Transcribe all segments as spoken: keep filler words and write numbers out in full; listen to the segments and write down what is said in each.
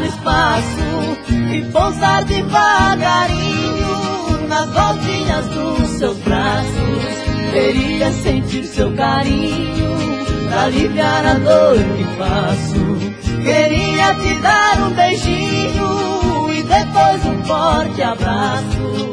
espaço e pousar devagarinho nas voltinhas dos seus braços. Queria sentir seu carinho pra aliviar a dor que passo. Queria te dar um beijinho e depois um forte abraço.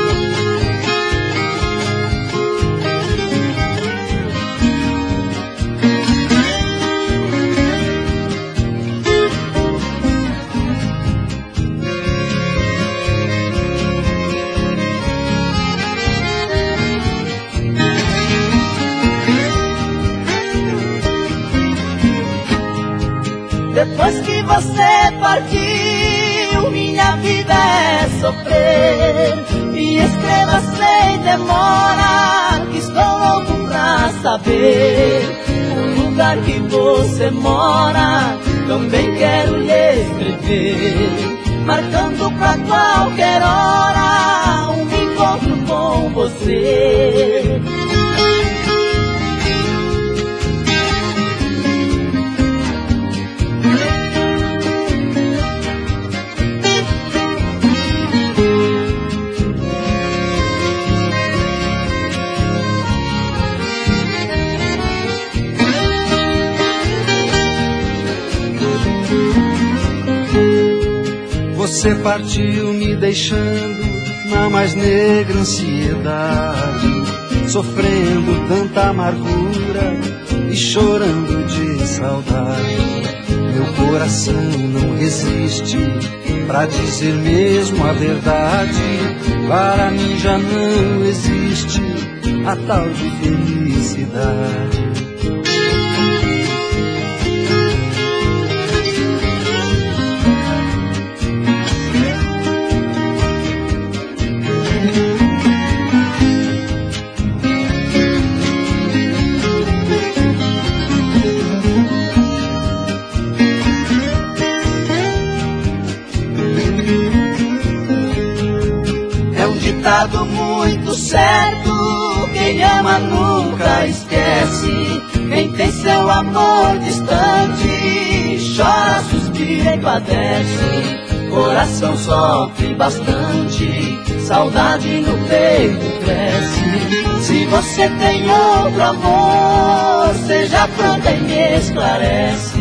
Depois que você partiu, minha vida é sofrer. E escreva sem demora, que estou louco pra saber o lugar que você mora. Também quero lhe escrever, marcando pra qualquer hora um encontro com você. Você partiu me deixando na mais negra ansiedade, sofrendo tanta amargura e chorando de saudade. Meu coração não resiste pra dizer mesmo a verdade. Para mim já não existe a tal de felicidade. Ditado muito certo, quem ama nunca esquece. Quem tem seu amor distante chora, suspira e padece. Coração sofre bastante, saudade no peito cresce. Se você tem outro amor, seja franca e me esclarece.